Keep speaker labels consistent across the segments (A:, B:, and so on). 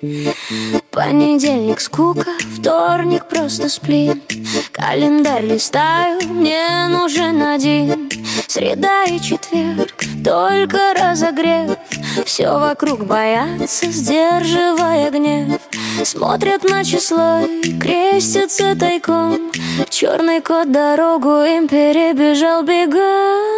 A: Понедельник скука, вторник просто сплин. Календарь листаю, мне нужен один. Среда и четверг, только разогрев. Все вокруг боятся, сдерживая гнев. Смотрят на число и крестятся тайком. Черный кот дорогу им перебежал бегом.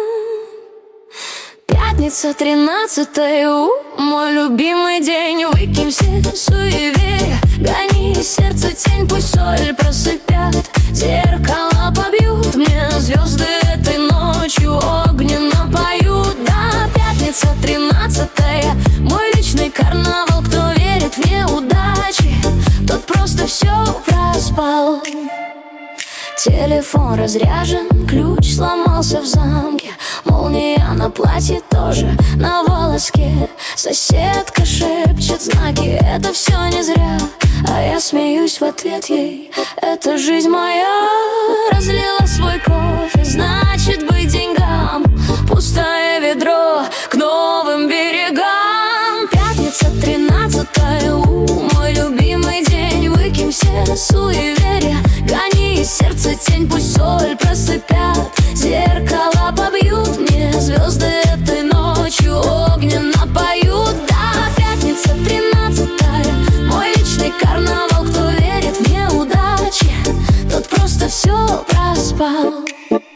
A: Пятница, 13-е, мой любимый день. Выкинь все суеверия, гони сердце тень. Пусть соль просыпят, зеркала побьют. Мне звезды этой ночью огненно поют. Да, пятница, 13-е, мой личный карнавал. Кто верит в неудачи, тот просто все проспал. Телефон разряжен, ключ сломался в замке. Молния на платье тоже на волоске. Соседка шепчет знаки, это все не зря. А я смеюсь в ответ ей, это жизнь моя. Разлила свой кофе, значит быть деньгам. Пустое ведро к новым берегам. Пятница, 13-е, мой любимый день. Выкинь все суеверия, гони из сердца тень. Пусть соль просыпят, зеркала побьют. Мне звезды этой ночью огненно поют. Да, пятница, 13-е, мой личный карнавал. Кто верит в неудачи, тот просто все проспал.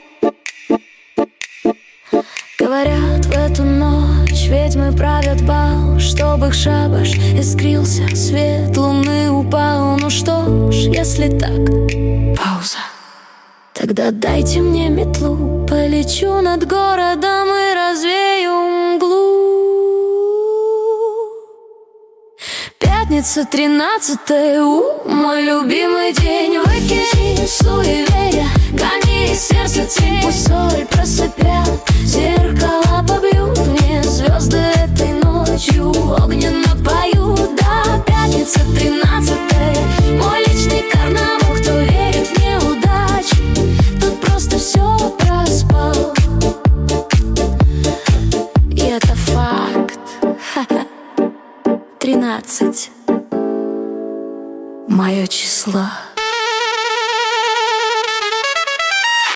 A: Говорят, в эту ночь ведьмы правят бал, чтобы их шабаш искрился, свет луны упал. Ну что ж, если так, пауза. Тогда дайте мне метлу, полечу над городом и развею мглу. Пятница, 13-е, мой любимый день. Выкинь суеверия, гони из сердца тень. Пусть соль просыпят, зеркала побьют. Мне звезды этой ночью огненно поют. Да, пятница, 13-е, мой личный карнавал. Кто верит в неудачи, тот просто все проспал. И это факт. 13 мое число.